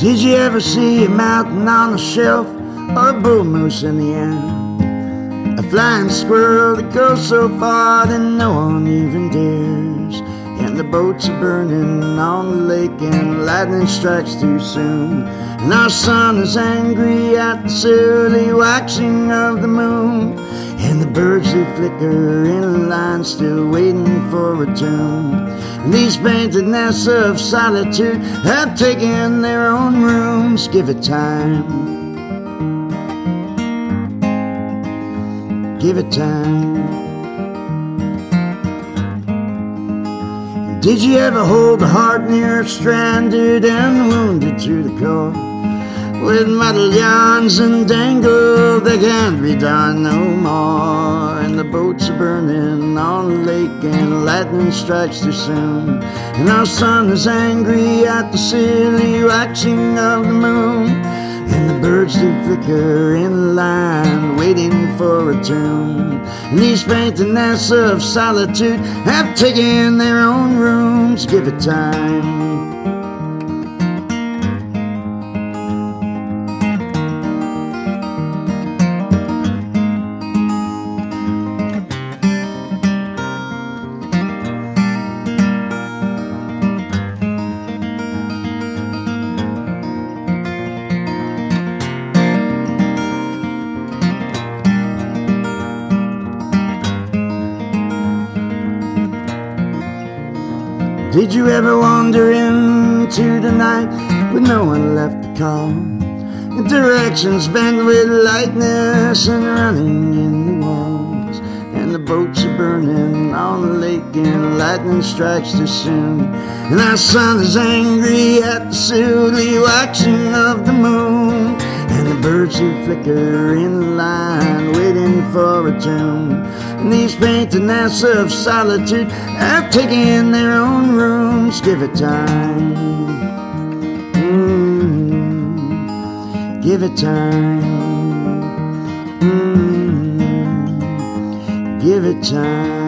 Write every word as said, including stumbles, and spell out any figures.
Did you ever see a mountain on a shelf or a bull moose in the air? A flying squirrel that goes so far that no one even dares. And the boats are burning on the lake and lightning strikes too soon. And our sun is angry at the silly waxing of the moon. And the birds they flicker in a line still waiting for a tune. And these painted nests of solitude have taken their own rooms. Give it time. Give it time. Did you ever hold a heart near stranded and wounded to the core? With muddled yarns and dangle, they can't be done no more. And the boats are burning on the lake and lightning strikes too soon. And our sun is angry at the silly waxing of the moon. And the birds do flicker in a line waiting for a tune. And these painted nests of solitude have taken their own rooms. Give it time. Did you ever wander into the night with no one left to call? The directions bent with lightness and running in the walls. And the boats are burning on the lake and lightning strikes too soon. And our sun is angry at the silly waxing of the moon. And the birds who flicker in the line waiting for a tune. And these painted nests of solitude have taken their own rooms. Give it time. Mm-hmm. Give it time. Mm-hmm. Give it time.